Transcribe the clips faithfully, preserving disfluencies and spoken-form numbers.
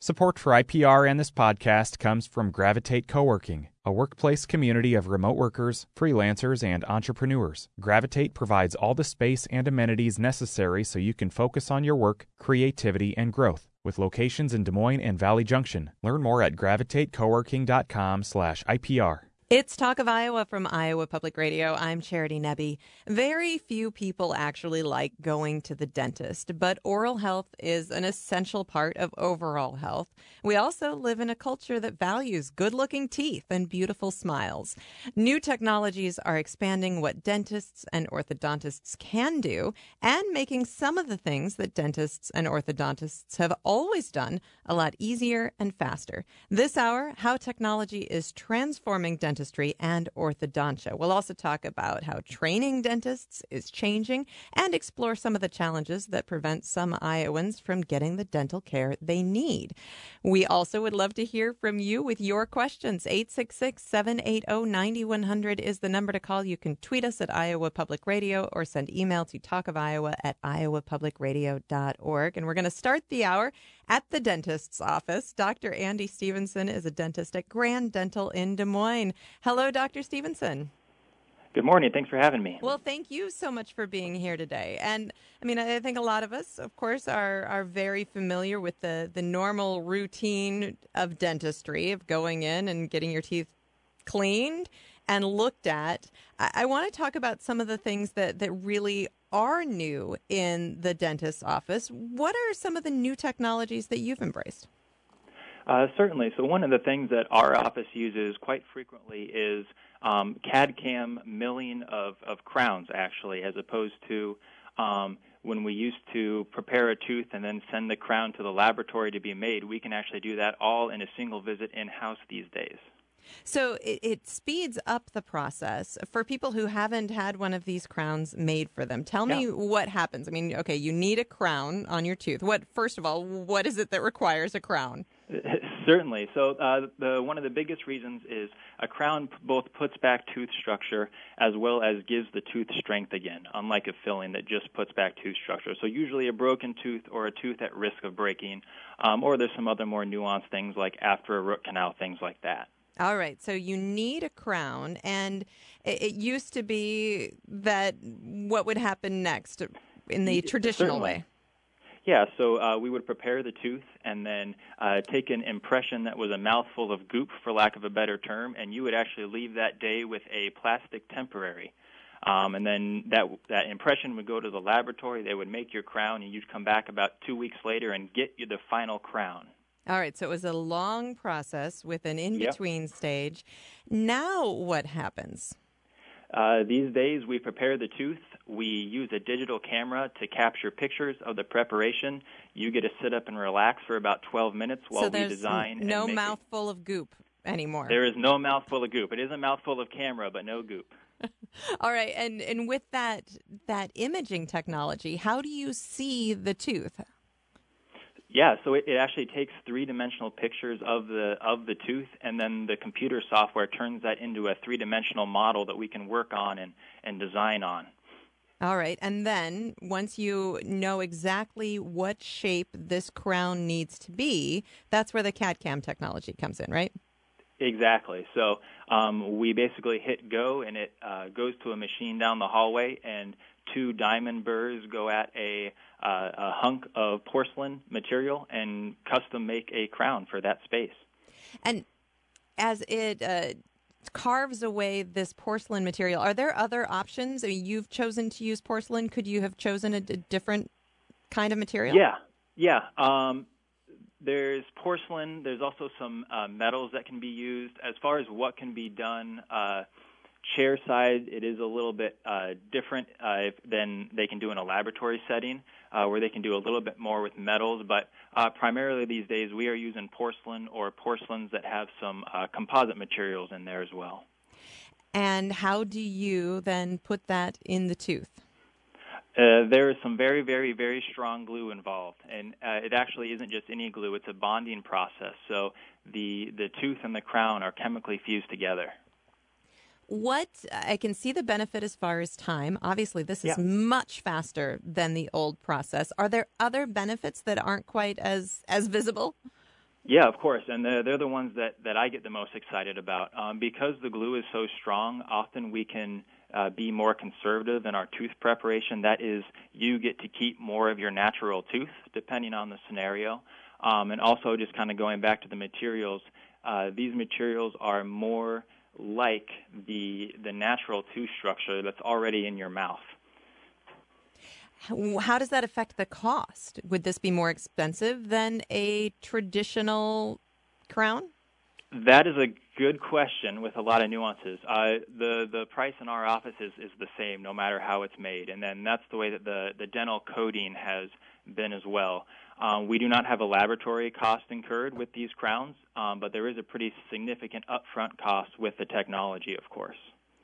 Support for I P R and this podcast comes from Gravitate Coworking, a workplace community of remote workers, freelancers, and entrepreneurs. Gravitate provides all the space and amenities necessary so you can focus on your work, creativity, and growth. With locations in Des Moines and Valley Junction. Learn more at gravitatecoworking.com slash IPR. It's Talk of Iowa from Iowa Public Radio. I'm Charity Nebbe. Very few people actually like going to the dentist, but oral health is an essential part of overall health. We also live in a culture that values good-looking teeth and beautiful smiles. New technologies are expanding what dentists and orthodontists can do and making some of the things that dentists and orthodontists have always done a lot easier and faster. This hour, how technology is transforming dentistry dentistry and orthodontia. We'll also talk about how training dentists is changing and explore some of the challenges that prevent some Iowans from getting the dental care they need. We also would love to hear from you with your questions. eight six six, seven eight zero, nine one zero zero is the number to call. You can tweet us at Iowa Public Radio or send email to talkofiowa at iowa public radio dot org. And we're going to start the hour at the dentist's office. Doctor Andy Stevenson is a dentist at Grand Dental in Des Moines. Hello, Doctor Stevenson. Good morning. Thanks for having me. Well, thank you so much for being here today. And I mean, I think a lot of us, of course, are are very familiar with the, the normal routine of dentistry, of going in and getting your teeth cleaned and looked at. I, I want to talk about some of the things that, that really are new in the dentist's office. What are some of the new technologies that you've embraced? Uh, certainly. So one of the things that our office uses quite frequently is um, C A D C A M milling of, of crowns, actually, as opposed to um, when we used to prepare a tooth and then send the crown to the laboratory to be made. We can actually do that all in a single visit in-house these days. So it, it speeds up the process. For people who haven't had one of these crowns made for them, tell me yeah. what happens. I mean, okay, you need a crown on your tooth. What, first of all, what is it that requires a crown? Certainly. So uh, the, one of the biggest reasons is a crown both puts back tooth structure as well as gives the tooth strength again, unlike a filling that just puts back tooth structure. So usually a broken tooth or a tooth at risk of breaking, um, or there's some other more nuanced things like after a root canal, things like that. All right, so you need a crown, and it, it used to be that what would happen next in the traditional Certainly. way? Yeah, so uh, we would prepare the tooth and then uh, take an impression that was a mouthful of goop, for lack of a better term, and you would actually leave that day with a plastic temporary. Um, and then that that impression would go to the laboratory. They would make your crown, and you'd come back about two weeks later and get you the final crown. All right, so it was a long process with an in-between yep. stage. Now what happens? Uh, these days we prepare the tooth. We use a digital camera to capture pictures of the preparation. You get to sit up and relax for about twelve minutes while so we design. no and make mouthful of goop anymore. There is no mouthful of goop. It is a mouthful of camera, but no goop. All right, and, and with that that imaging technology, how do you see the tooth? Yeah, so it, it actually takes three-dimensional pictures of the of the tooth, and then the computer software turns that into a three-dimensional model that we can work on and, and design on. All right, and then once you know exactly what shape this crown needs to be, that's where the C A D C A M technology comes in, right? Exactly. So um, we basically hit go, and it uh, goes to a machine down the hallway, and two diamond burrs go at a, uh, a hunk of porcelain material and custom make a crown for that space. And as it uh, carves away this porcelain material, are there other options? I mean, you've chosen to use porcelain. Could you have chosen a, a different kind of material? Yeah, yeah. Um, there's porcelain. There's also some uh, metals that can be used. As far as what can be done, uh, chair side, it is a little bit uh, different uh, than they can do in a laboratory setting, uh, where they can do a little bit more with metals. But uh, primarily these days, we are using porcelain or porcelains that have some uh, composite materials in there as well. And how do you then put that in the tooth? Uh, there is some very, very, very strong glue involved, and uh, it actually isn't just any glue. It's a bonding process. So the, the tooth and the crown are chemically fused together. What I can see the benefit as far as time. Obviously, this is yeah. much faster than the old process. Are there other benefits that aren't quite as, as visible? Yeah, of course, and they're, they're the ones that, that I get the most excited about. Um, because the glue is so strong, often we can uh, be more conservative in our tooth preparation. That is, you get to keep more of your natural tooth, depending on the scenario. Um, and also, just kind of going back to the materials, uh, these materials are more like the the natural tooth structure that's already in your mouth. How does that affect the cost? Would this be more expensive than a traditional crown? That is a good question with a lot of nuances. Uh, the the price in our office is, is the same no matter how it's made, and then that's the way that the, the dental coating has been as well. Um, we do not have a laboratory cost incurred with these crowns, um, but there is a pretty significant upfront cost with the technology, of course.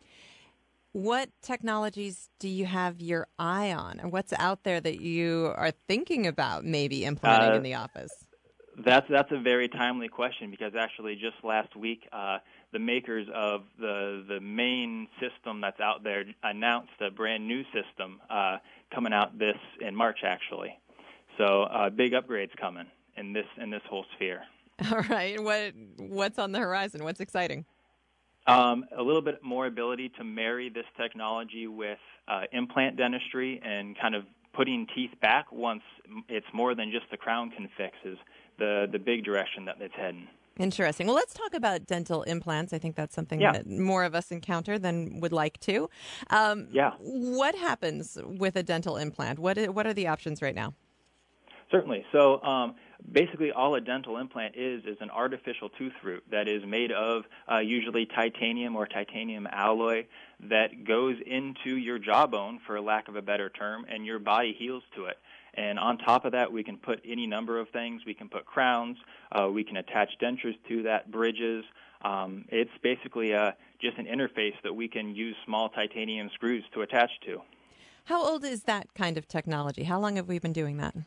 What technologies do you have your eye on, or what's out there that you are thinking about maybe implementing Uh, in the office? That's that's a very timely question because actually just last week uh, the makers of the the main system that's out there announced a brand new system uh, coming out this in March actually. So uh, big upgrades coming in this in this whole sphere. All right, what what's on the horizon? What's exciting? Um, a little bit more ability to marry this technology with uh, implant dentistry and kind of putting teeth back once it's more than just the crown can fix is the, the big direction that it's heading. Interesting. Well, let's talk about dental implants. I think that's something Yeah. that more of us encounter than would like to. Um, Yeah. What happens with a dental implant? What i- what are the options right now? Certainly. So um, basically all a dental implant is is an artificial tooth root that is made of uh, usually titanium or titanium alloy that goes into your jawbone, for lack of a better term, and your body heals to it. And on top of that, we can put any number of things. We can put crowns. Uh, we can attach dentures to that, bridges. Um, it's basically uh, just an interface that we can use small titanium screws to attach to. How old is that kind of technology? How long have we been doing that?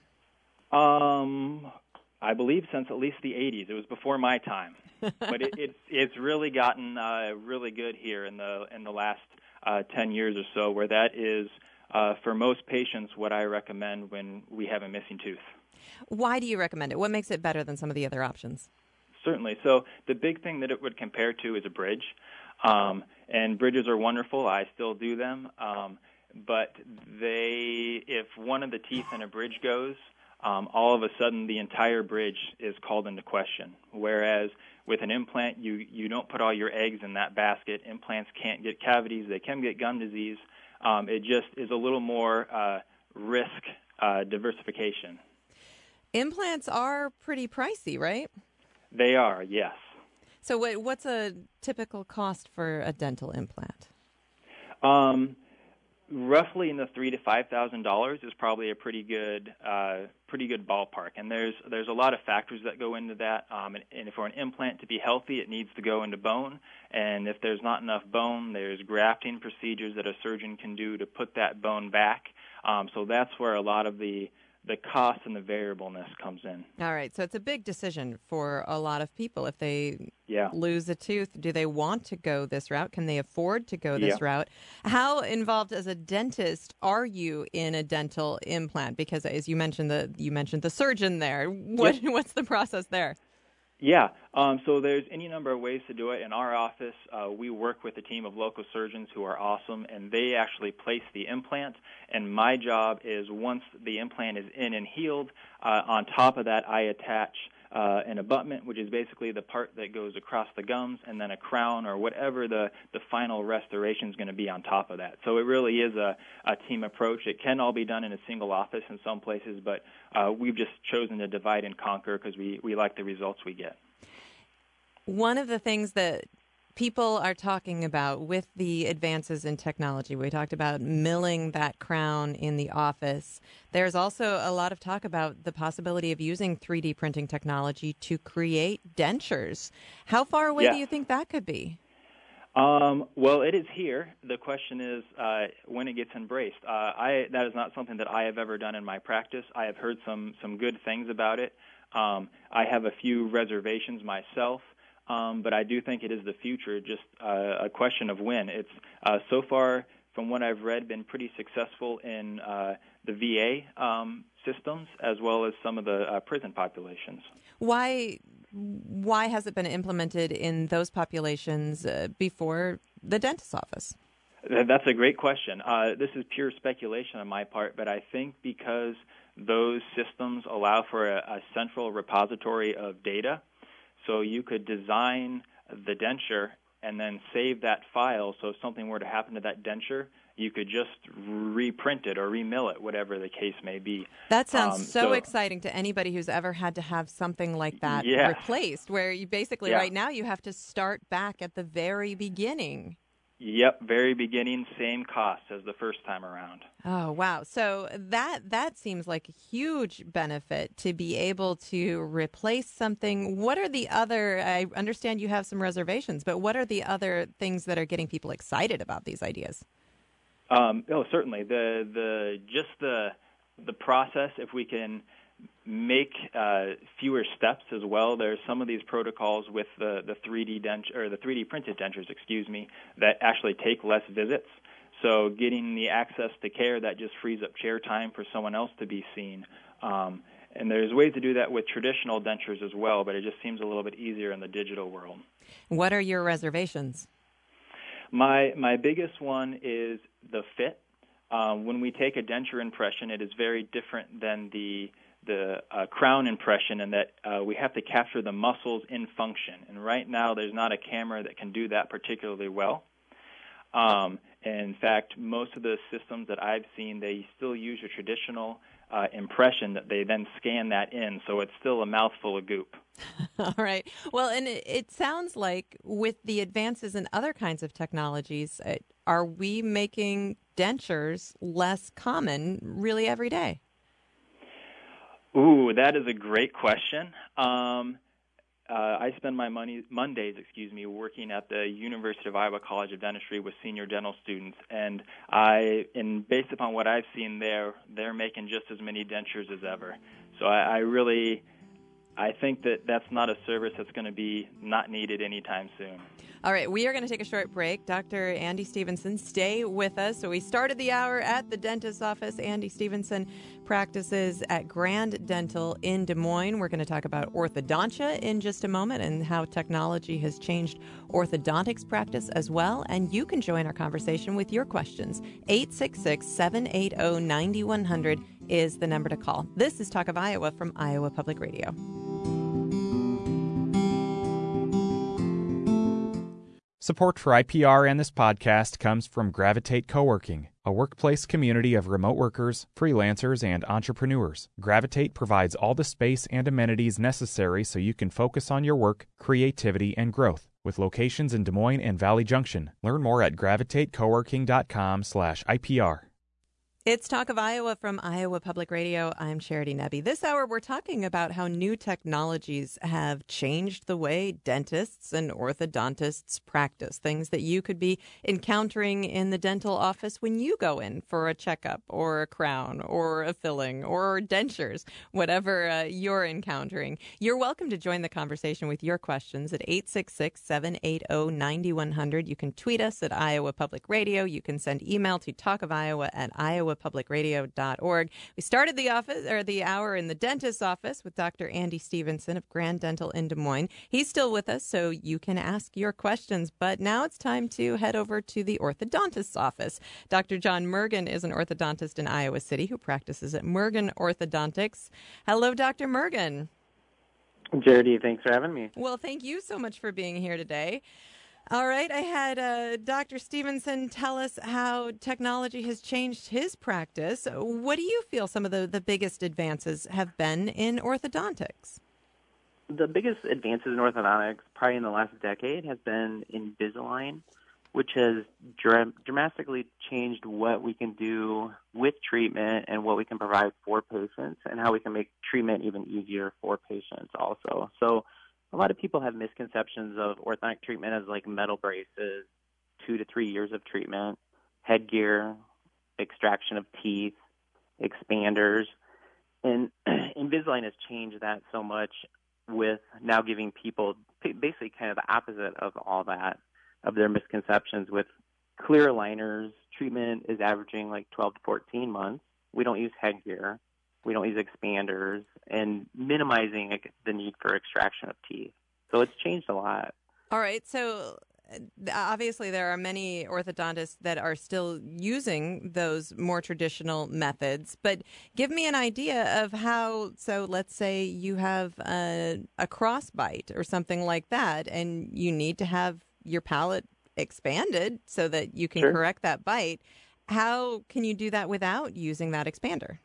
Um, I believe since at least the eighties. It was before my time, but it, it's it's really gotten uh, really good here in the in the last uh, ten years or so. Where that is uh, for most patients what I recommend when we have a missing tooth. Why do you recommend it? What makes it better than some of the other options? Certainly. So the big thing that it would compare to is a bridge, um, and bridges are wonderful. I still do them, um, but they if one of the teeth in a bridge goes. Um, all of a sudden the entire bridge is called into question. Whereas with an implant, you, you don't put all your eggs in that basket. Implants can't get cavities. They can get gum disease. Um, it just is a little more uh, risk uh, diversification. Implants are pretty pricey, right? They are, yes. So what, what's a typical cost for a dental implant? Um, roughly in the three to five thousand dollars is probably a pretty good, uh, pretty good ballpark. And there's there's a lot of factors that go into that. Um, and, and for an implant to be healthy, it needs to go into bone. And if there's not enough bone, there's grafting procedures that a surgeon can do to put that bone back. Um, so that's where a lot of the the cost and the variableness comes in. All right. So it's a big decision for a lot of people. If they Yeah. lose a tooth, do they want to go this route? Can they afford to go this Yeah. route? How involved as a dentist are you in a dental implant? Because as you mentioned the you mentioned the surgeon there. What Yep. what's the process there? Yeah, um, so there's any number of ways to do it. In our office, uh, we work with a team of local surgeons who are awesome, and they actually place the implant. And my job is once the implant is in and healed, uh, on top of that I attach uh, an abutment, which is basically the part that goes across the gums, and then a crown or whatever the, the final restoration is going to be on top of that. So it really is a, a team approach. It can all be done in a single office in some places, but uh, we've just chosen to divide and conquer because we, we like the results we get. One of the things that people are talking about with the advances in technology, we talked about milling that crown in the office. There's also a lot of talk about the possibility of using three D printing technology to create dentures. How far away Yeah. do you think that could be? Um, well, it is here. The question is uh, when it gets embraced. Uh, I, that is not something that I have ever done in my practice. I have heard some, some good things about it. Um, I have a few reservations myself. Um, but I do think it is the future, just uh, a question of when. It's uh, so far, from what I've read, been pretty successful in uh, the V A um, systems as well as some of the uh, prison populations. Why why has it been implemented in those populations uh, before the dentist's office? That's a great question. Uh, this is pure speculation on my part, but I think because those systems allow for a, a central repository of data, so you could design the denture and then save that file, so if something were to happen to that denture, you could just reprint it or remill it, whatever the case may be. That sounds um, so, so exciting to anybody who's ever had to have something like that yes. replaced, where you basically yeah. right now you have to start back at the very beginning. Yep, very beginning, same cost as the first time around. Oh, wow. So that that seems like a huge benefit to be able to replace something. What are the other, I understand you have some reservations, but what are the other things that are getting people excited about these ideas? Um, oh, certainly. The the just the the process. If we can make uh, fewer steps as well. There's some of these protocols with the the three D denture or the three D printed dentures, excuse me, that actually take less visits. So getting the access to care that just frees up chair time for someone else to be seen. Um, and there's ways to do that with traditional dentures as well, but it just seems a little bit easier in the digital world. What are your reservations? My my biggest one is the fit. Um, when we take a denture impression, it is very different than the the uh, crown impression in that uh, we have to capture the muscles in function. And right now there's not a camera that can do that particularly well. Um, and in fact, most of the systems that I've seen, they still use a traditional uh, impression that they then scan that in, so it's still a mouthful of goop. All right. Well, and it, it sounds like with the advances in other kinds of technologies, uh, are we making dentures less common really every day? Ooh, that is a great question. Um, uh, I spend my money, Mondays, excuse me, working at the University of Iowa College of Dentistry with senior dental students, and I, and based upon what I've seen there, they're making just as many dentures as ever. So I, I really, I think that that's not a service that's going to be not needed anytime soon. All right, we are going to take a short break. Doctor Andy Stevenson, stay with us. So we started the hour at the dentist's office. Andy Stevenson practices at Grand Dental in Des Moines. We're going to talk about orthodontia in just a moment and how technology has changed orthodontics practice as well. And you can join our conversation with your questions. eight six six, seven eight zero, nine one zero zero is the number to call. This is Talk of Iowa from Iowa Public Radio. Support for I P R and this podcast comes from Gravitate Coworking, a workplace community of remote workers, freelancers, and entrepreneurs. Gravitate provides all the space and amenities necessary so you can focus on your work, creativity, and growth. With locations in Des Moines and Valley Junction. Learn more at gravitatecoworking.com slash IPR. It's Talk of Iowa from Iowa Public Radio. I'm Charity Nebbe. This hour, we're talking about how new technologies have changed the way dentists and orthodontists practice, things that you could be encountering in the dental office when you go in for a checkup or a crown or a filling or dentures, whatever uh, you're encountering. You're welcome to join the conversation with your questions at eight six six, seven eight zero, nine one zero zero. You can tweet us at Iowa Public Radio. You can send email to talkofiowa at iowa public radio dot org. We started the office or the hour in the dentist's office with Doctor Andy Stevenson of Grand Dental in Des Moines. He's still with us, so you can ask your questions. But now it's time to head over to the orthodontist's office. Doctor John Mergen is an orthodontist in Iowa City who practices at Mergen Orthodontics. Hello, Doctor Mergen. Charity, thanks for having me. Well, thank you so much for being here today. All right, I had uh, Doctor Stevenson tell us how technology has changed his practice. What do you feel some of the, the biggest advances have been in orthodontics? The biggest advances in orthodontics, probably in the last decade, has been Invisalign, which has dra- dramatically changed what we can do with treatment and what we can provide for patients and how we can make treatment even easier for patients also. So a lot of people have misconceptions of orthodontic treatment as like metal braces, two to three years of treatment, headgear, extraction of teeth, expanders. And Invisalign has changed that so much with now giving people basically kind of the opposite of all that, of their misconceptions. With clear aligners, treatment is averaging like twelve to fourteen months. We don't use headgear. We don't use expanders, and minimizing the need for extraction of teeth. So it's changed a lot. All right. So obviously there are many orthodontists that are still using those more traditional methods, but give me an idea of how, so let's say you have a, a crossbite or something like that, and you need to have your palate expanded so that you can Sure. correct that bite. How can you do that without using that expander?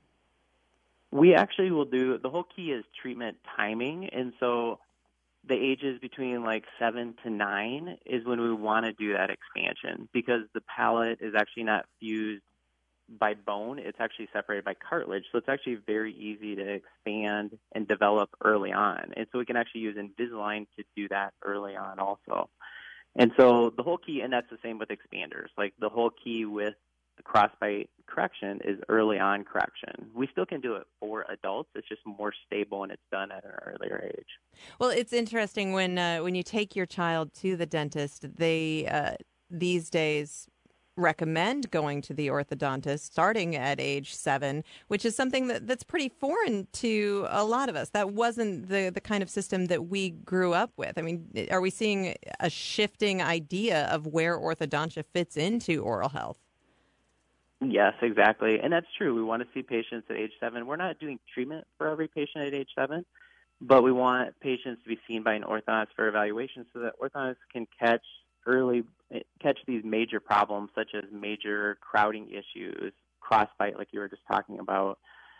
We actually will do, the whole key is treatment timing, and so the ages between like seven to nine is when we want to do that expansion, because the palate is actually not fused by bone. It's actually separated by cartilage. So it's actually very easy to expand and develop early on. And so we can actually use Invisalign to do that early on also. And so the whole key, and that's the same with expanders, like the whole key with crossbite correction is early on correction. We still can do it for adults. It's just more stable and it's done at an earlier age. Well, it's interesting when uh, when you take your child to the dentist, they uh, these days recommend going to the orthodontist starting at age seven, which is something that, that's pretty foreign to a lot of us. That wasn't the, the kind of system that we grew up with. I mean, are we seeing a shifting idea of where orthodontia fits into oral health? Yes, exactly. And that's true. We want to see patients at age seven. We're not doing treatment for every patient at age seven, but we want patients to be seen by an orthodontist for evaluation so that orthodontists can catch early, catch these major problems such as major crowding issues, crossbite like you were just talking about,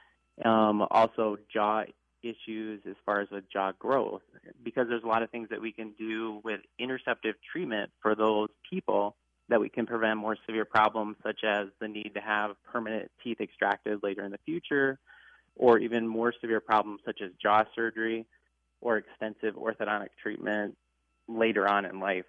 um, also jaw issues as far as with jaw growth, because there's a lot of things that we can do with interceptive treatment for those people that we can prevent more severe problems, such as the need to have permanent teeth extracted later in the future, or even more severe problems such as jaw surgery or extensive orthodontic treatment later on in life,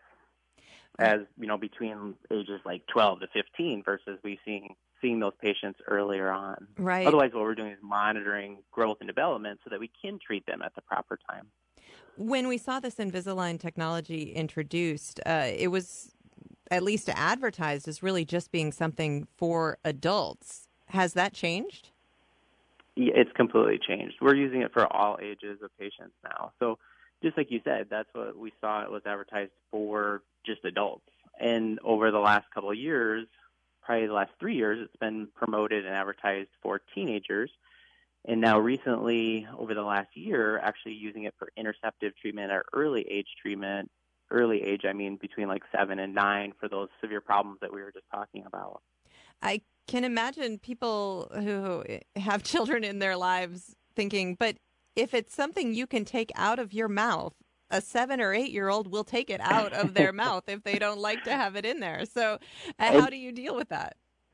as, you know, between ages like twelve to fifteen versus we seeing seeing those patients earlier on. Right. Otherwise, what we're doing is monitoring growth and development so that we can treat them at the proper time. When we saw this Invisalign technology introduced, uh, it was at least advertised as really just being something for adults. Has that changed? Yeah, it's completely changed. We're using it for all ages of patients now. So just like you said, that's what we saw. It was advertised for just adults. And over the last couple of years, probably the last three years, it's been promoted and advertised for teenagers. And now recently, over the last year, actually using it for interceptive treatment or early age treatment. Early age, I mean between like seven and nine for those severe problems that we were just talking about. I can imagine people who have children in their lives thinking, but if it's something you can take out of your mouth, a seven or eight year old will take it out of their mouth if they don't like to have it in there. So uh, how do you deal with that?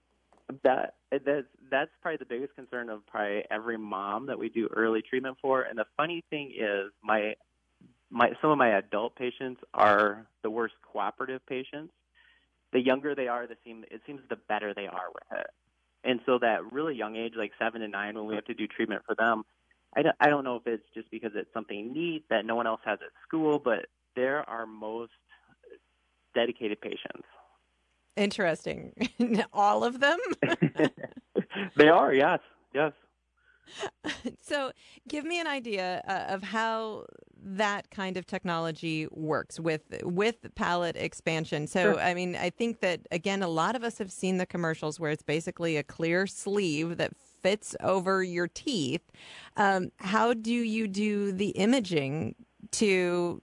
That that's that's probably the biggest concern of probably every mom that we do early treatment for. And the funny thing is, my My, some of my adult patients are the worst cooperative patients. The younger they are, the seem, it seems the better they are with it. And so that really young age, like seven to nine, when we have to do treatment for them, I don't, I don't know if it's just because it's something neat that no one else has at school, but they're our most dedicated patients. Interesting. All of them? They are, yes, yes. So give me an idea uh, of how that kind of technology works with with palate expansion. So, Sure. I mean, I think that, again, a lot of us have seen the commercials where it's basically a clear sleeve that fits over your teeth. Um, how do you do the imaging to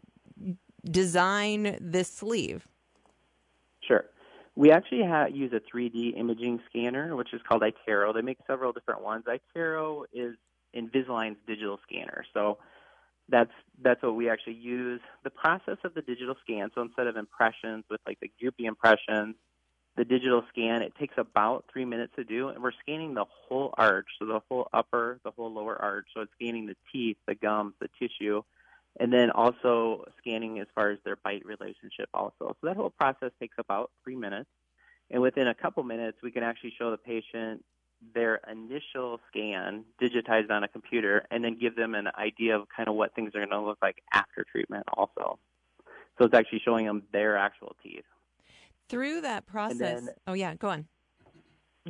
design this sleeve? Sure. We actually ha- use a three D imaging scanner, which is called iTero. They make several different ones. iTero is Invisalign's digital scanner. So that's that's what we actually use. The process of the digital scan, so instead of impressions with like the groupie impressions, the digital scan, it takes about three minutes to do, and we're scanning the whole arch, so the whole upper, the whole lower arch. So it's scanning the teeth, the gums, the tissue, and then also scanning as far as their bite relationship also. So that whole process takes about three minutes. And within a couple minutes, we can actually show the patient their initial scan digitized on a computer and then give them an idea of kind of what things are going to look like after treatment also. So it's actually showing them their actual teeth. Through that process. then, oh, yeah, go on. Go.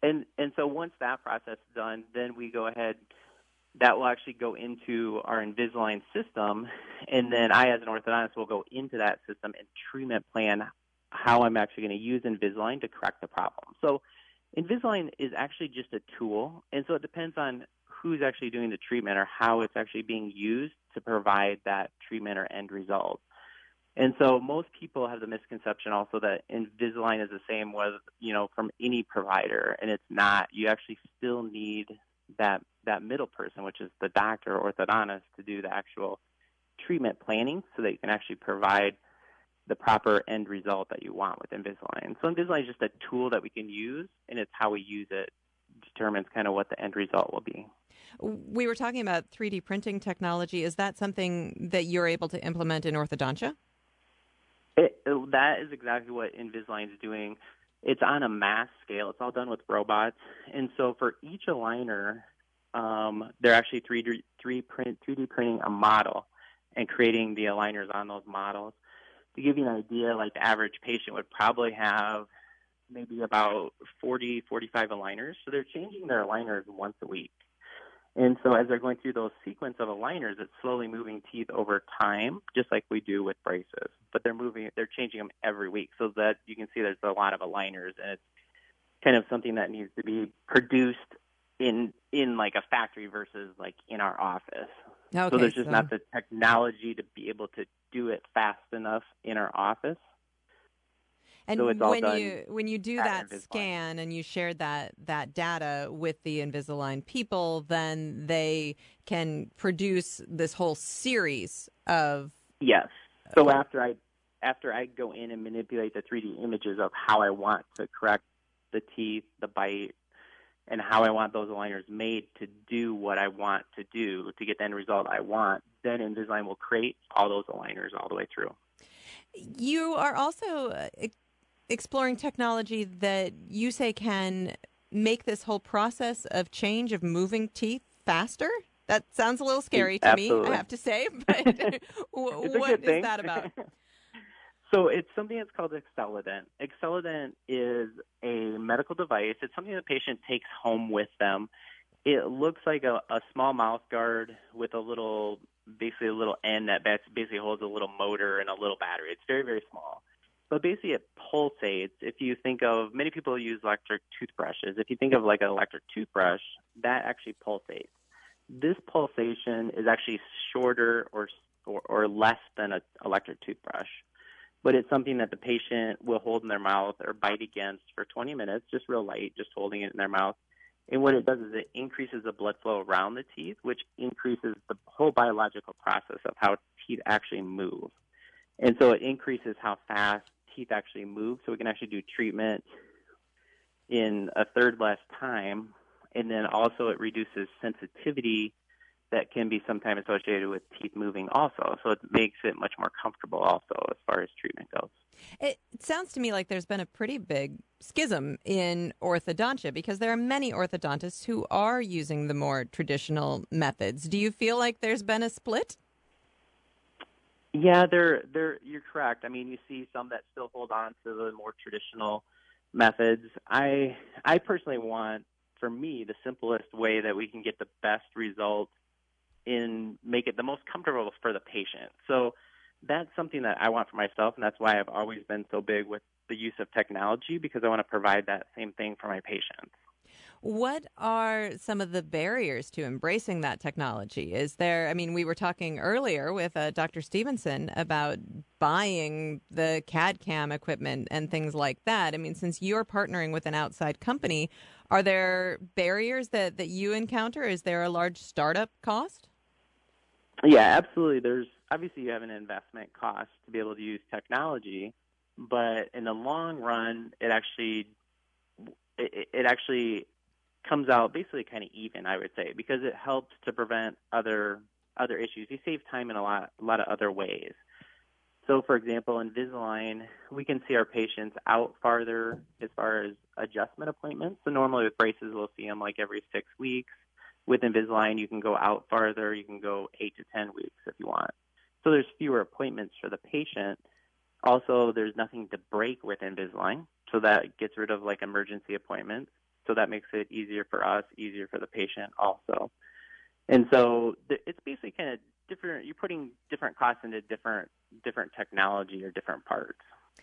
And and so once that process is done, then we go ahead. That will actually go into our Invisalign system, and then I, as an orthodontist, will go into that system and treatment plan how I'm actually going to use Invisalign to correct the problem. So Invisalign is actually just a tool, and so it depends on who's actually doing the treatment or how it's actually being used to provide that treatment or end result. And so most people have the misconception also that Invisalign is the same with, you know, from any provider, and it's not. You actually still need that that middle person, which is the doctor or orthodontist, to do the actual treatment planning so that you can actually provide the proper end result that you want with Invisalign. So Invisalign is just a tool that we can use, and it's how we use it determines kind of what the end result will be. We were talking about three D printing technology. Is that something that you're able to implement in orthodontia? It, it, that is exactly what Invisalign is doing. It's on a mass scale. It's all done with robots. And so for each aligner, um, they're actually three D, three print, three D printing a model and creating the aligners on those models. To give you an idea, like the average patient would probably have maybe about forty, forty-five aligners. So they're changing their aligners once a week. And so as they're going through those sequence of aligners, it's slowly moving teeth over time, just like we do with braces. But they're moving, they're changing them every week. So that you can see there's a lot of aligners, and it's kind of something that needs to be produced in in like a factory versus like in our office. Okay, so there's just so... not the technology to be able to do it fast enough in our office. And so it's all when done you when you do that Invisalign. scan and you share that that data with the Invisalign people, then they can produce this whole series of yes. So after I after I go in and manipulate the three D images of how I want to correct the teeth, the bite, and how I want those aligners made to do what I want to do to get the end result I want, then Invisalign will create all those aligners all the way through. You are also uh, exploring technology that you say can make this whole process of change of moving teeth faster. That sounds a little scary to Absolutely. me, I have to say, but what is that about? So it's something that's called Excelident. Excelident is a medical device. It's something the patient takes home with them. It looks like a, a small mouth guard with a little, basically a little end that basically holds a little motor and a little battery. It's very, very small. But basically it pulsates. If you think of, many people use electric toothbrushes. If you think of like an electric toothbrush, that actually pulsates. This pulsation is actually shorter or or, or less than an electric toothbrush. But it's something that the patient will hold in their mouth or bite against for twenty minutes, just real light, just holding it in their mouth. And what it does is it increases the blood flow around the teeth, which increases the whole biological process of how teeth actually move. And so it increases how fast teeth actually move, so we can actually do treatment in a third less time. And then also it reduces sensitivity that can be sometimes associated with teeth moving also. So it makes it much more comfortable also as far as treatment goes. It sounds to me like there's been a pretty big schism in orthodontia because there are many orthodontists who are using the more traditional methods. Do you feel like there's been a split? Yeah, they're, they're, you're correct. I mean, you see some that still hold on to the more traditional methods. I, I personally want, for me, the simplest way that we can get the best results in make it the most comfortable for the patient. So that's something that I want for myself, and that's why I've always been so big with the use of technology, because I want to provide that same thing for my patients. What are some of the barriers to embracing that technology? Is there, I mean, we were talking earlier with uh, Doctor Stevenson about buying the C A D C A M equipment and things like that. I mean, since you're partnering with an outside company, are there barriers that, that you encounter? Is there a large startup cost? Yeah, absolutely. There's obviously you have an investment cost to be able to use technology, but in the long run, it actually it, it actually comes out basically kind of even, I would say, because it helps to prevent other other issues. You save time in a lot a lot of other ways. So, for example, Invisalign, we can see our patients out farther as far as adjustment appointments. So normally with braces, we'll see them like every six weeks. With Invisalign, you can go out farther. You can go eight to ten weeks if you want. So there's fewer appointments for the patient. Also, there's nothing to break with Invisalign, so that gets rid of like emergency appointments. So that makes it easier for us, easier for the patient also. And so it's basically kind of different. You're putting different costs into different different technology or different parts.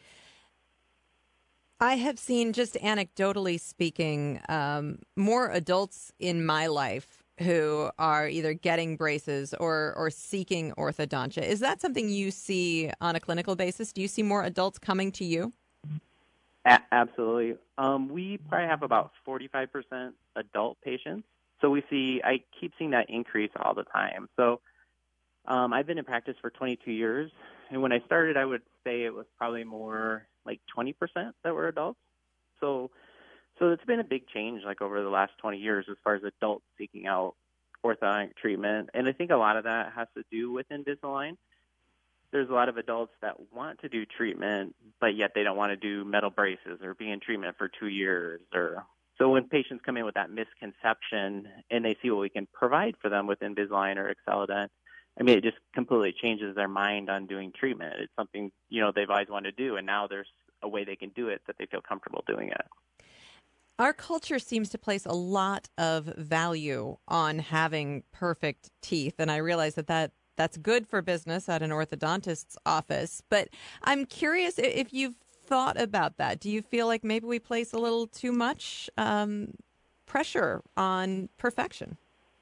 I have seen, just anecdotally speaking, um, more adults in my life who are either getting braces or, or seeking orthodontia. Is that something you see on a clinical basis? Do you see more adults coming to you? A- absolutely. Um, we probably have about forty-five percent adult patients. So we see, I keep seeing that increase all the time. So um, I've been in practice for twenty-two years. And when I started, I would say it was probably more like twenty percent that were adults. So so it's been a big change like over the last twenty years as far as adults seeking out orthodontic treatment. And I think a lot of that has to do with Invisalign. There's a lot of adults that want to do treatment, but yet they don't want to do metal braces or be in treatment for two years. Or so when patients come in with that misconception and they see what we can provide for them with Invisalign or Excelodent, I mean, it just completely changes their mind on doing treatment. It's something, you know, they've always wanted to do, and now there's a way they can do it that they feel comfortable doing it. Our culture seems to place a lot of value on having perfect teeth, and I realize that, that that's good for business at an orthodontist's office. But I'm curious if you've thought about that. Do you feel like maybe we place a little too much um, pressure on perfection?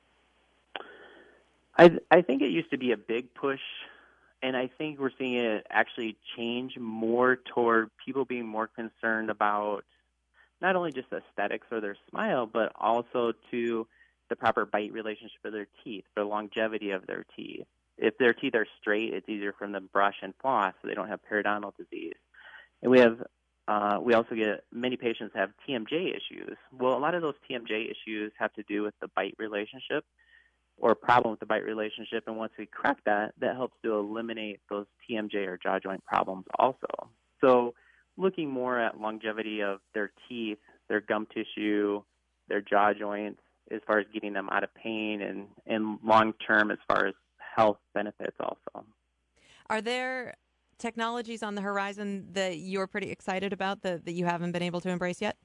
I I think it used to be a big push, and I think we're seeing it actually change more toward people being more concerned about not only just aesthetics or their smile, but also to the proper bite relationship of their teeth, the longevity of their teeth. If their teeth are straight, it's easier for them to brush and floss so they don't have periodontal disease. And we have uh, we also get many patients have T M J issues. Well, a lot of those T M J issues have to do with the bite relationship or a problem with the bite relationship. And once we correct that, that helps to eliminate those T M J or jaw joint problems also. So looking more at longevity of their teeth, their gum tissue, their jaw joints, as far as getting them out of pain and, and long-term as far as health benefits also. Are there technologies on the horizon that you're pretty excited about that, that you haven't been able to embrace yet?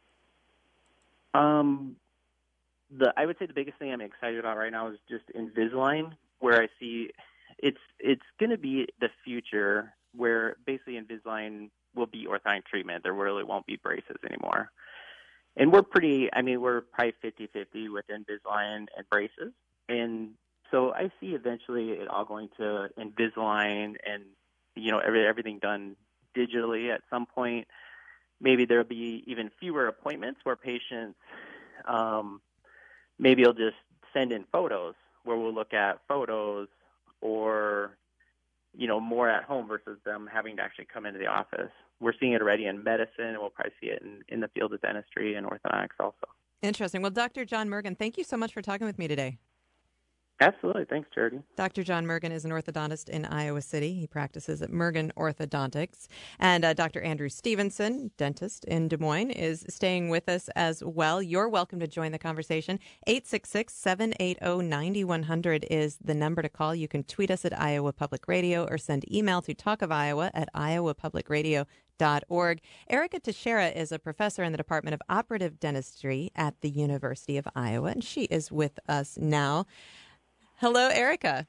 Um, the I would say the biggest thing I'm excited about right now is just Invisalign, where I see it's it's going to be the future where basically Invisalign will be orthodontic treatment. There really won't be braces anymore. And we're pretty, I mean, we're probably fifty-fifty with Invisalign and braces. And so I see eventually it all going to Invisalign and, you know, every, everything done digitally at some point. Maybe there'll be even fewer appointments where patients, um, maybe you'll just send in photos where we'll look at photos or, you know, more at home versus them having to actually come into the office. We're seeing it already in medicine, and we'll probably see it in, in the field of dentistry and orthodontics also. Interesting. Well, Doctor John Mergen, thank you so much for talking with me today. Absolutely. Thanks, Charity. Doctor John Mergen is an orthodontist in Iowa City. He practices at Mergen Orthodontics. And uh, Doctor Andrew Stevenson, dentist in Des Moines, is staying with us as well. You're welcome to join the conversation. eight six six, seven eight zero, nine one zero zero is the number to call. You can tweet us at Iowa Public Radio or send email to talkofiowa at iowa public radio dot org. Erica Teixeira is a professor in the Department of Operative Dentistry at the University of Iowa, and she is with us now. Hello, Erica.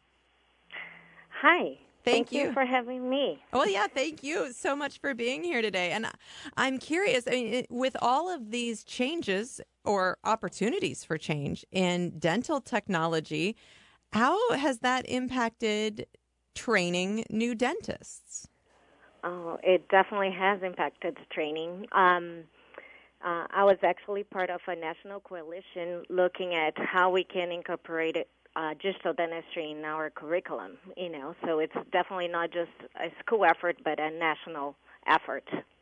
Hi. Thank, thank you. you for having me. Well, yeah, thank you so much for being here today. And I'm curious, I mean, with all of these changes or opportunities for change in dental technology, how has that impacted training new dentists? Oh, it definitely has impacted training. Um, uh, I was actually part of a national coalition looking at how we can incorporate it. Uh, digital dentistry in our curriculum, you know, so it's definitely not just a school effort, but a national effort.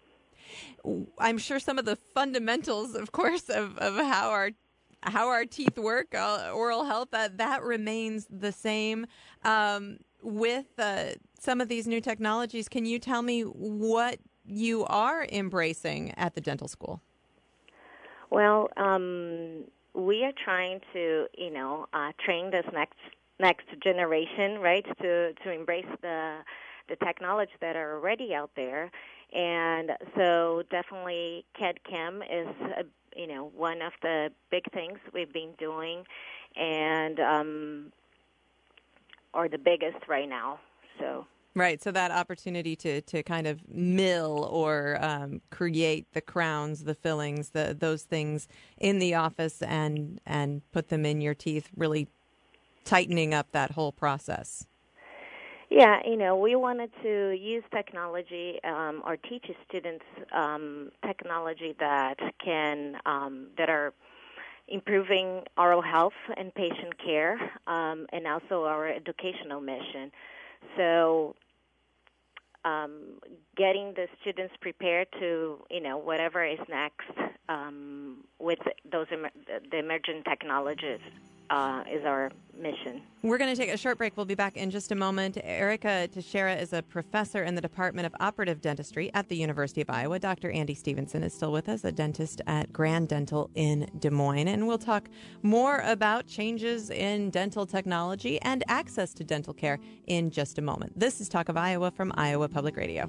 I'm sure some of the fundamentals, of course, of, of how our how our teeth work, uh, oral health, that that remains the same. Um, with uh, some of these new technologies, can you tell me what you are embracing at the dental school? Well, um, we are trying to, you know, uh, train this next next generation, right, to to embrace the the technology that are already out there. And so definitely C A D C A M is, uh, you know, one of the big things we've been doing, and um, or the biggest right now. So. Right, so that opportunity to, to kind of mill or um, create the crowns, the fillings, the those things in the office and and put them in your teeth, really tightening up that whole process. Yeah, you know, we wanted to use technology um, or teach students um, technology that can um, that are improving oral health and patient care, um, and also our educational mission. So, um, getting the students prepared to, you know, whatever is next um, with those emer- the emerging technologies uh, is our mission. We're going to take a short break. We'll be back in just a moment. Erica Teixeira is a professor in the Department of Operative Dentistry at the University of Iowa. Doctor Andy Stevenson is still with us, a dentist at Grand Dental in Des Moines. And we'll talk more about changes in dental technology and access to dental care in just a moment. This is Talk of Iowa from Iowa Public Radio.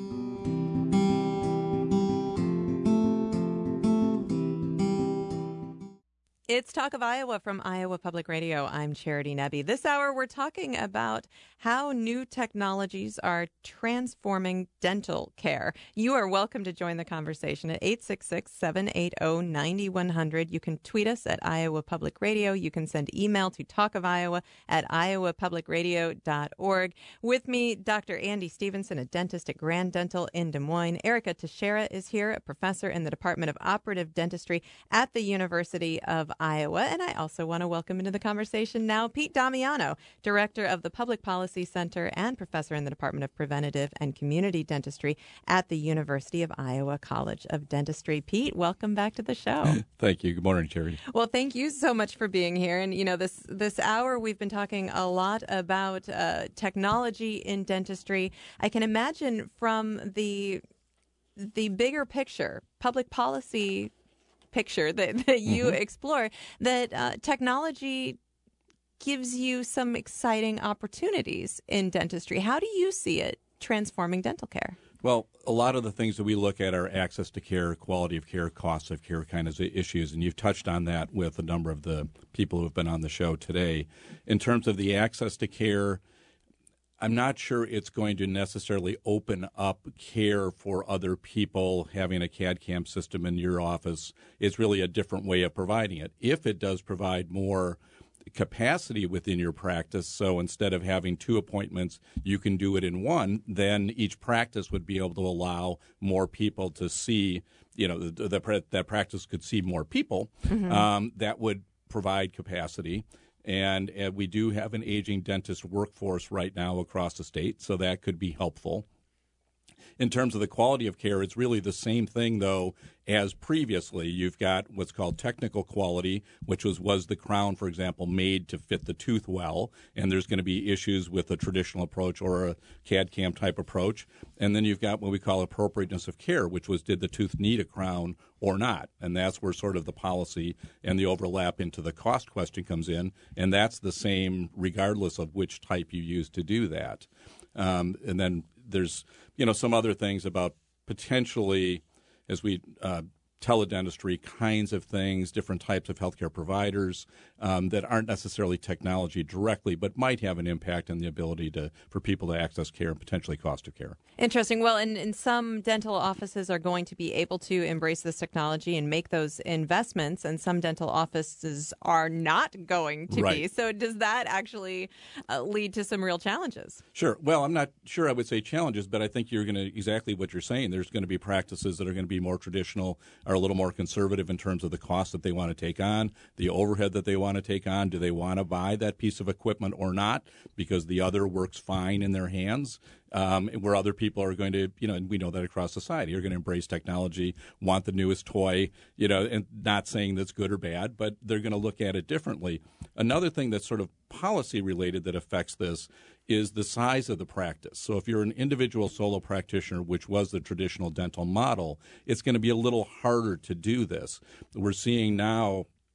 It's Talk of Iowa from Iowa Public Radio. I'm Charity Nebbe. This hour, we're talking about how new technologies are transforming dental care. You are welcome to join the conversation at eight six six, seven eight zero, nine one zero zero. You can tweet us at Iowa Public Radio. You can send email to talkofiowa at iowa public radio dot org. With me, Doctor Andy Stevenson, a dentist at Grand Dental in Des Moines. Erica Teixeira is here, a professor in the Department of Operative Dentistry at the University of Iowa. And I also want to welcome into the conversation now Pete Damiano, Director of the Public Policy Center and Professor in the Department of Preventative and Community Dentistry at the University of Iowa College of Dentistry. Pete, welcome back to the show. Thank you. Good morning, Charity. Well, thank you so much for being here. And, you know, this, this hour we've been talking a lot about uh, technology in dentistry. I can imagine from the the bigger picture, public policy picture that, that you mm-hmm. explore, that uh, technology gives you some exciting opportunities in dentistry. How do you see it transforming dental care? Well, a lot of the things that we look at are access to care, quality of care, cost of care kind of issues, and you've touched on that with a number of the people who have been on the show today. In terms of the access to care, I'm not sure it's going to necessarily open up care for other people. Having a C A D C A M system in your office is really a different way of providing it. If it does provide more capacity within your practice, so instead of having two appointments, you can do it in one, then each practice would be able to allow more people to see, you know, the, the, that practice could see more people. Mm-hmm. Um, that would provide capacity. And uh, we do have an aging dentist workforce right now across the state, so that could be helpful. In terms of the quality of care, it's really the same thing, though, as previously. You've got what's called technical quality, which was, was the crown, for example, made to fit the tooth well, and there's going to be issues with a traditional approach or a C A D C A M type approach. And then you've got what we call appropriateness of care, which was did the tooth need a crown or not? And that's where sort of the policy and the overlap into the cost question comes in, and that's the same regardless of which type you use to do that. Um, and then there's, you know, some other things about potentially, as we uh, teledentistry kinds of things, different types of healthcare providers um, that aren't necessarily technology directly, but might have an impact on the ability to for people to access care and potentially cost of care. Interesting. Well, and, and some dental offices are going to be able to embrace this technology and make those investments, and some dental offices are not going to right. be. So does that actually uh, lead to some real challenges? Sure. Well, I'm not sure I would say challenges, but I think you're going to, exactly what you're saying, there's going to be practices that are going to be more traditional, are a little more conservative in terms of the cost that they want to take on, the overhead that they want to take on. Do they want to buy that piece of equipment or not because the other works fine in their hands? Um, where other people are going to, you know, and we know that across society, are going to embrace technology, want the newest toy, you know, and not saying that's good or bad, but they're going to look at it differently. Another thing that's sort of policy related that affects this is the size of the practice. So if you're an individual solo practitioner, which was the traditional dental model, it's going to be a little harder to do this. We're seeing now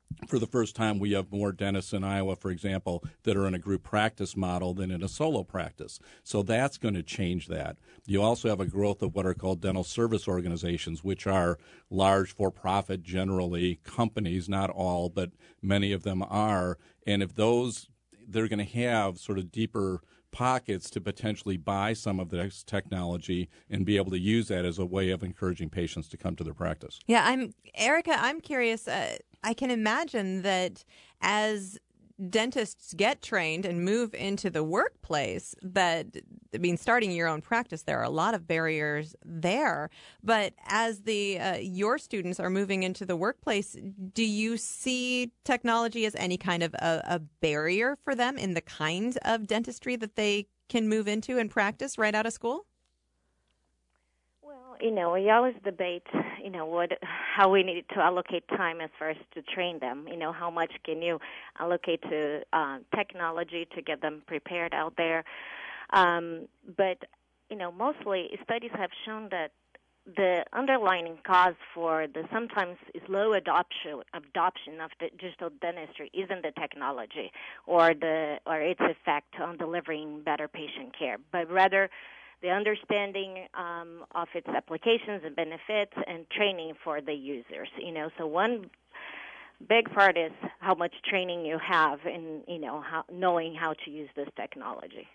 For the first time, we have more dentists in Iowa, for example, that are in a group practice model than in a solo practice. So that's going to change that. You also have a growth of what are called dental service organizations, which are large for-profit, generally, companies, not all, but many of them are. And if those, they're going to have sort of deeper pockets to potentially buy some of this technology and be able to use that as a way of encouraging patients to come to their practice. Yeah, I'm Erica, I'm curious. Uh, I can imagine that as dentists get trained and move into the workplace, that, I mean, starting your own practice, there are a lot of barriers there. But as the uh, your students are moving into the workplace, do you see technology as any kind of a, a barrier for them in the kind of dentistry that they can move into and practice right out of school? Well, you know, we always debate, you know, what, how we need to allocate time as far as to train them. You know, how much can you allocate to uh, technology to get them prepared out there? Um, but, you know, mostly studies have shown that the underlying cause for the sometimes slow adoption adoption of the digital dentistry isn't the technology or the or its effect on delivering better patient care, but rather the understanding um, of its applications and benefits and training for the users. You know, so one big part is how much training you have in, you know, how, knowing how to use this technology.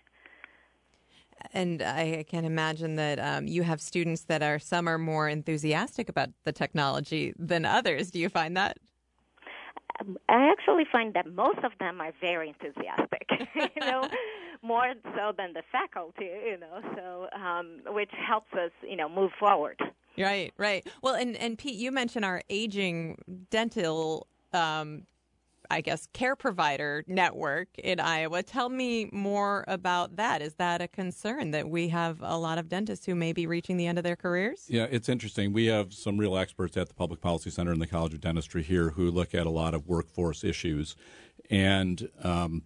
And I can imagine that um, you have students that are, some are more enthusiastic about the technology than others. Do you find that? I actually find that most of them are very enthusiastic, you know, more so than the faculty, you know, so um, which helps us, you know, move forward. Right, right. Well, and, and Pete, you mentioned our aging dental, um, I guess, care provider network in Iowa. Tell me more about that. Is that a concern that we have a lot of dentists who may be reaching the end of their careers? Yeah, it's interesting. We have some real experts at the Public Policy Center and the College of Dentistry here who look at a lot of workforce issues. And um,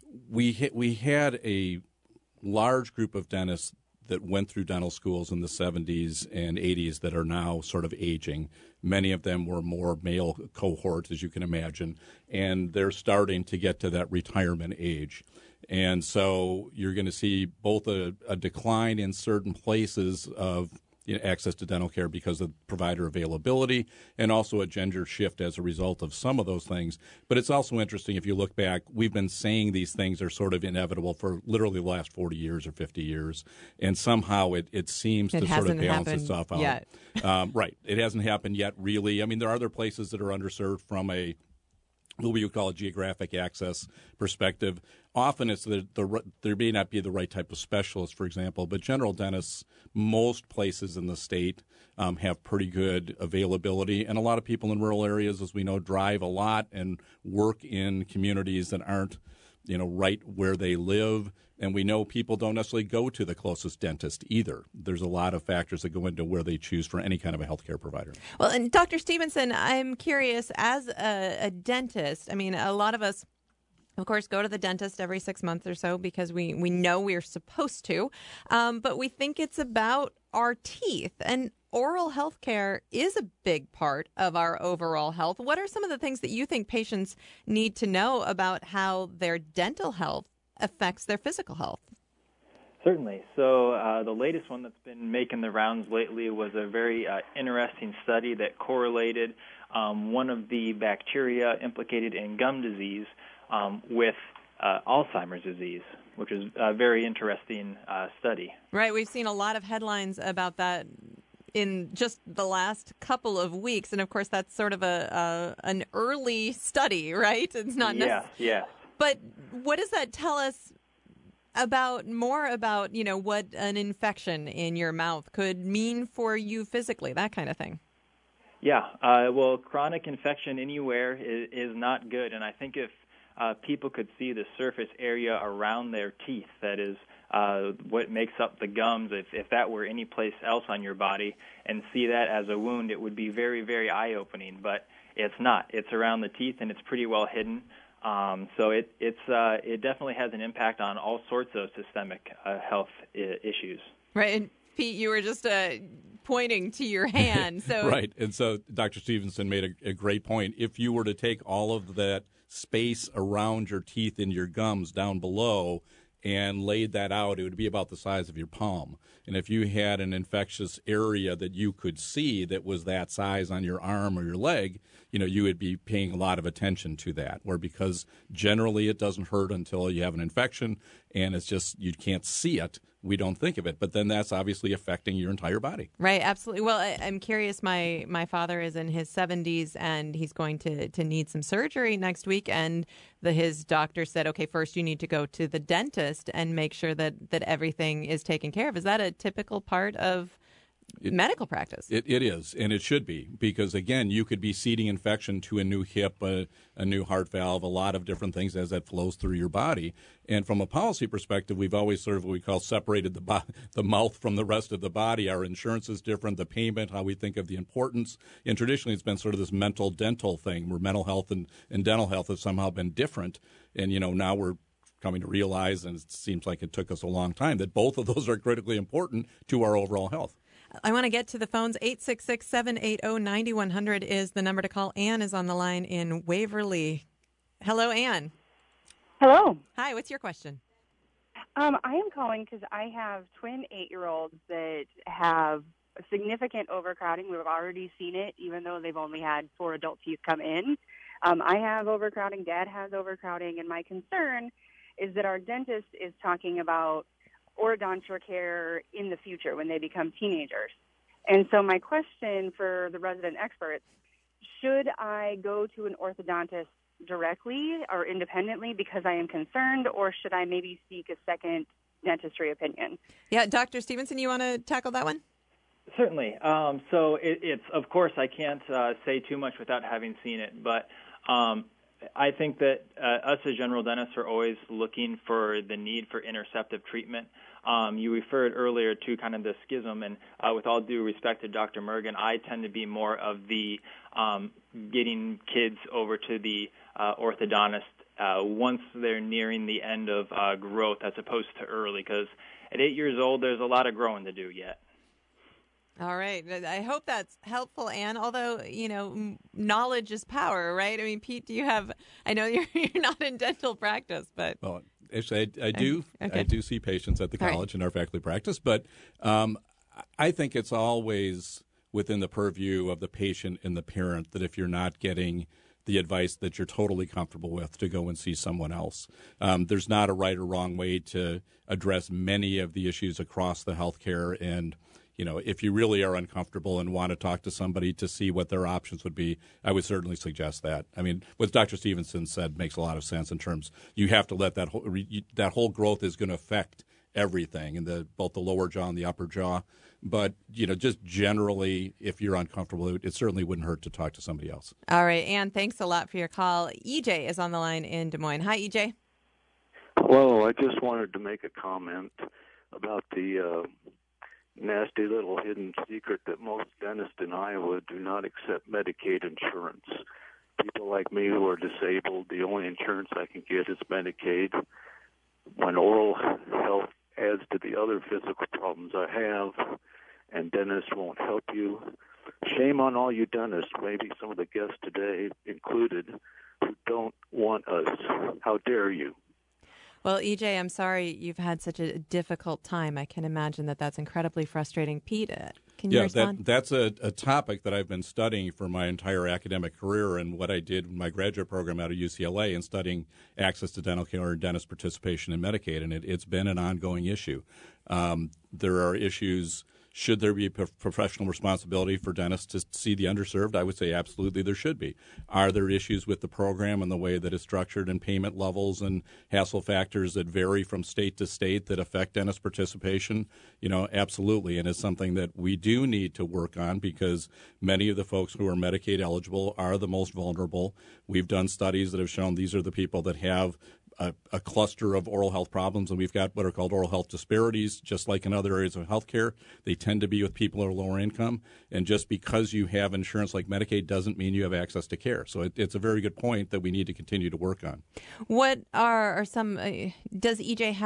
we ha- we had a large group of dentists that went through dental schools in the seventies and eighties that are now sort of aging. Many of them were more male cohort, as you can imagine, and they're starting to get to that retirement age. And so you're going to see both a, a decline in certain places of you know, access to dental care because of provider availability, and also a gender shift as a result of some of those things. But it's also interesting, if you look back, we've been saying these things are sort of inevitable for literally the last forty years or fifty years, and somehow it, it seems it to sort of balance happened itself out. Yet. um, right. It hasn't happened yet, really. I mean, there are other places that are underserved from a what we would call a geographic access perspective. Often it's the, the there may not be the right type of specialist, for example, but general dentists, most places in the state um, have pretty good availability. And a lot of people in rural areas, as we know, drive a lot and work in communities that aren't, you know, right where they live. And we know people don't necessarily go to the closest dentist either. There's a lot of factors that go into where they choose for any kind of a healthcare provider. Well, and Doctor Stevenson, I'm curious, as a, a dentist, I mean, a lot of us, of course, go to the dentist every six months or so because we, we know we're supposed to, um, but we think it's about our teeth. And oral health care is a big part of our overall health. What are some of the things that you think patients need to know about how their dental health affects their physical health? Certainly. So uh, the latest one that's been making the rounds lately was a very uh, interesting study that correlated um, one of the bacteria implicated in gum disease um, with uh, Alzheimer's disease, which is a very interesting uh, study. Right. We've seen a lot of headlines about that in just the last couple of weeks. And, of course, that's sort of a, a an early study, right? It's not Yes, necessarily. yes. But what does that tell us about more about, you know, what an infection in your mouth could mean for you physically, that kind of thing? Yeah, uh, well, chronic infection anywhere is, is not good. And I think if uh, people could see the surface area around their teeth, that is uh, what makes up the gums, if, if that were any place else on your body, and see that as a wound, it would be very, very eye-opening. But it's not. It's around the teeth, and it's pretty well hidden. Um, so it it's uh, it definitely has an impact on all sorts of systemic uh, health I- issues. Right. And Pete, you were just uh, pointing to your hand. So right. And so Doctor Stevenson made a, a great point. If you were to take all of that space around your teeth and your gums down below and laid that out, it would be about the size of your palm. And if you had an infectious area that you could see that was that size on your arm or your leg, you know, you would be paying a lot of attention to that. Where because generally it doesn't hurt until you have an infection and it's just you can't see it, we don't think of it. But then that's obviously affecting your entire body. Right, absolutely. Well, I, I'm curious. My my father is in his seventies, and he's going to, to need some surgery next week. And the, his doctor said, okay, first you need to go to the dentist and make sure that, that everything is taken care of. Is that a typical part of It, medical practice? It, it is, and it should be, because, again, you could be seeding infection to a new hip, a, a new heart valve, a lot of different things as that flows through your body. And from a policy perspective, we've always sort of what we call separated the, bo- the mouth from the rest of the body. Our insurance is different, the payment, how we think of the importance. And traditionally, it's been sort of this mental dental thing where mental health and, and dental health have somehow been different. And, you know, now we're coming to realize, and it seems like it took us a long time, that both of those are critically important to our overall health. I want to get to the phones. eight six six, seven eight zero, nine one zero zero is the number to call. Ann is on the line in Waverly. Hello, Ann. Hello. Hi, what's your question? Um, I am calling because I have twin eight-year-olds that have significant overcrowding. We've already seen it, even though they've only had four adult teeth come in. Um, I have overcrowding. Dad has overcrowding. And my concern is that our dentist is talking about orthodontia care in the future when they become teenagers. And so my question for the resident experts, should I go to an orthodontist directly or independently because I am concerned, or should I maybe seek a second dentistry opinion? Yeah, Doctor Stevenson, you want to tackle that one? Certainly. Um, so it, it's, of course, I can't uh, say too much without having seen it, but um, I think that uh, us as general dentists are always looking for the need for interceptive treatment. Um, you referred earlier to kind of the schism, and uh, with all due respect to Doctor Mergen, I tend to be more of the um, getting kids over to the uh, orthodontist uh, once they're nearing the end of uh, growth as opposed to early, because at eight years old, there's a lot of growing to do yet. All right. I hope that's helpful, Ann. Although, you know, knowledge is power, right? I mean, Pete, do you have, I know you're, you're not in dental practice, but. Well, actually, I, I do. Okay. I do see patients at the college right. in our faculty practice, but um, I think it's always within the purview of the patient and the parent that if you're not getting the advice that you're totally comfortable with, to go and see someone else. Um, there's not a right or wrong way to address many of the issues across the healthcare, and you know, if you really are uncomfortable and want to talk to somebody to see what their options would be, I would certainly suggest that. I mean, what Doctor Stevenson said makes a lot of sense in terms you have to let that whole that whole growth is going to affect everything, in the both the lower jaw and the upper jaw. But, you know, just generally, if you're uncomfortable, it, it certainly wouldn't hurt to talk to somebody else. All right, Ann, thanks a lot for your call. E J is on the line in Des Moines. Hi, E J. Hello. I just wanted to make a comment about the uh, nasty little hidden secret that most dentists in Iowa do not accept Medicaid insurance. People like me who are disabled, the only insurance I can get is Medicaid. When oral health adds to the other physical problems I have, and dentists won't help you. Shame on all you dentists, maybe some of the guests today included, who don't want us. How dare you? Well, E J, I'm sorry you've had such a difficult time. I can imagine that that's incredibly frustrating. Pete, uh, can you yeah, respond? That, that's a, a topic that I've been studying for my entire academic career, and what I did in my graduate program out of U C L A in studying access to dental care and dentist participation in Medicaid, and it, it's been an ongoing issue. Um, there are issues. Should there be a professional responsibility for dentists to see the underserved? I would say absolutely there should be. Are there issues with the program and the way that it's structured, and payment levels and hassle factors that vary from state to state that affect dentist participation? You know, absolutely. And it's something that we do need to work on, because many of the folks who are Medicaid eligible are the most vulnerable. We've done studies that have shown these are the people that have A, a cluster of oral health problems, and we've got what are called oral health disparities, just like in other areas of healthcare. They tend to be with people who are lower income, and just because you have insurance like Medicaid doesn't mean you have access to care. So it, it's a very good point that we need to continue to work on. What are, are some, uh, does E J have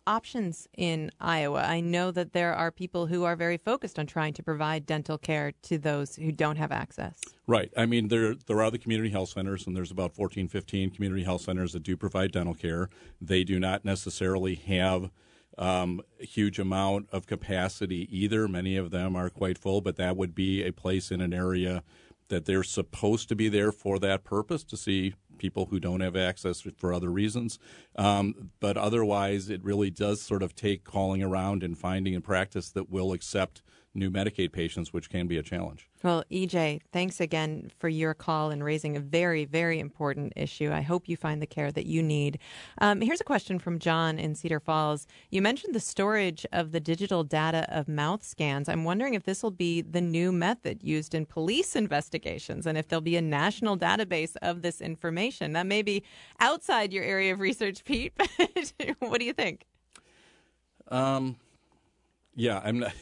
options in Iowa? I know that there are people who are very focused on trying to provide dental care to those who don't have access. Right. I mean, there there are the community health centers, and there's about fourteen, fifteen community health centers that do provide dental care. They do not necessarily have um, a huge amount of capacity either. Many of them are quite full, but that would be a place in an area that they're supposed to be there for that purpose, to see people who don't have access for other reasons. Um, but otherwise, it really does sort of take calling around and finding a practice that will accept new Medicaid patients, which can be a challenge. Well, E J, thanks again for your call and raising a very, very important issue. I hope you find the care that you need. Um, here's a question from John in Cedar Falls. You mentioned the storage of the digital data of mouth scans. I'm wondering if this will be the new method used in police investigations and if there'll be a national database of this information. That may be outside your area of research, Pete, but what do you think? Um. Yeah, I'm not.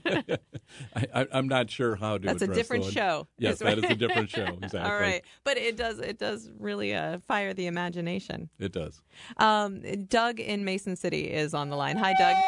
I, I'm not sure how to. That's a different one. show. Yes, that is a different show. Exactly. All right, but it does. It does really uh, fire the imagination. It does. Um, Doug in Mason City is on the line. Hi, Doug.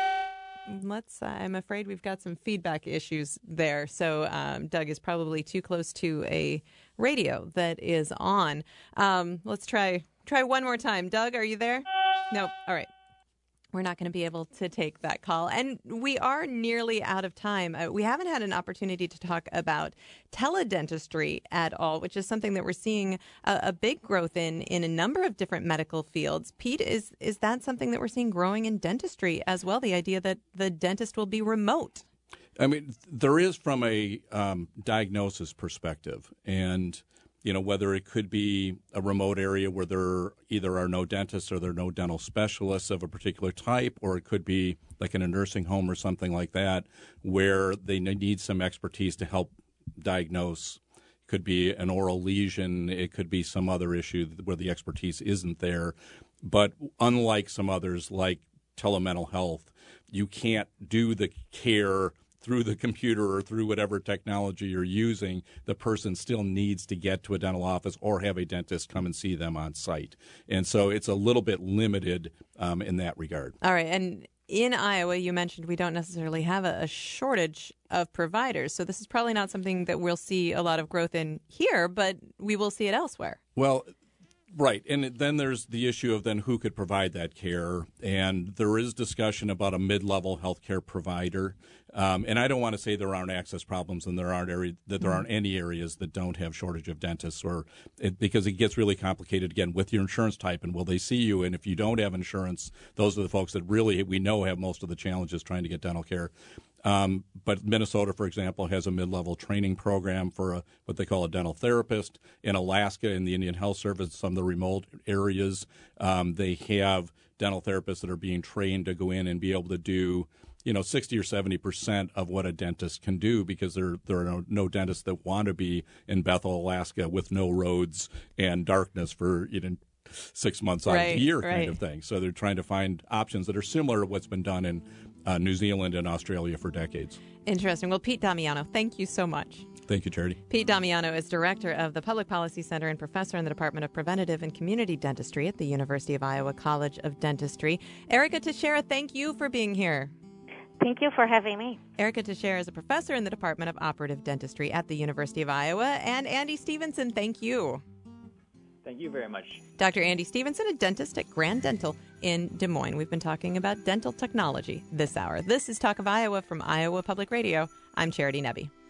Oh, let's. Uh, I'm afraid we've got some feedback issues there. So um, Doug is probably too close to a radio that is on. Um, let's try try one more time. Doug, are you there? No. All right. We're not going to be able to take that call. And we are nearly out of time. Uh, we haven't had an opportunity to talk about teledentistry at all, which is something that we're seeing a, a big growth in in a number of different medical fields. Pete, is, is that something that we're seeing growing in dentistry as well, the idea that the dentist will be remote? I mean, there is from a um, diagnosis perspective, and you know, whether it could be a remote area where there either are no dentists or there are no dental specialists of a particular type, or it could be like in a nursing home or something like that where they need some expertise to help diagnose. It could be an oral lesion. It could be some other issue where the expertise isn't there. But unlike some others, like telemental health, you can't do the care through the computer or through whatever technology you're using. The person still needs to get to a dental office or have a dentist come and see them on site. And so it's a little bit limited um, in that regard. All right. And in Iowa, you mentioned we don't necessarily have a, a shortage of providers. So this is probably not something that we'll see a lot of growth in here, but we will see it elsewhere. Well, right. And then there's the issue of then who could provide that care. And there is discussion about a mid-level healthcare provider. Um, and I don't want to say there aren't access problems and there aren't area, that there aren't any areas that don't have shortage of dentists, or it, because it gets really complicated, again, with your insurance type and will they see you? And if you don't have insurance, those are the folks that really we know have most of the challenges trying to get dental care. Um, but Minnesota, for example, has a mid-level training program for a, what they call a dental therapist. In Alaska, in the Indian Health Service, some of the remote areas, um, they have dental therapists that are being trained to go in and be able to do, you know, sixty or seventy percent of what a dentist can do, because there, there are no, no dentists that want to be in Bethel, Alaska with no roads and darkness for, you know, six months out right, of the year right. kind of thing. So they're trying to find options that are similar to what's been done in uh, New Zealand and Australia for decades. Interesting. Well, Pete Damiano, thank you so much. Thank you, Charity. Pete Damiano is director of the Public Policy Center and professor in the Department of Preventative and Community Dentistry at the University of Iowa College of Dentistry. Erica Teixeira, thank you for being here. Thank you for having me. Erica Teixeira is a professor in the Department of Operative Dentistry at the University of Iowa. And Andy Stevenson, thank you. Thank you very much. Doctor Andy Stevenson, a dentist at Grand Dental in Des Moines. We've been talking about dental technology this hour. This is Talk of Iowa from Iowa Public Radio. I'm Charity Nebbe.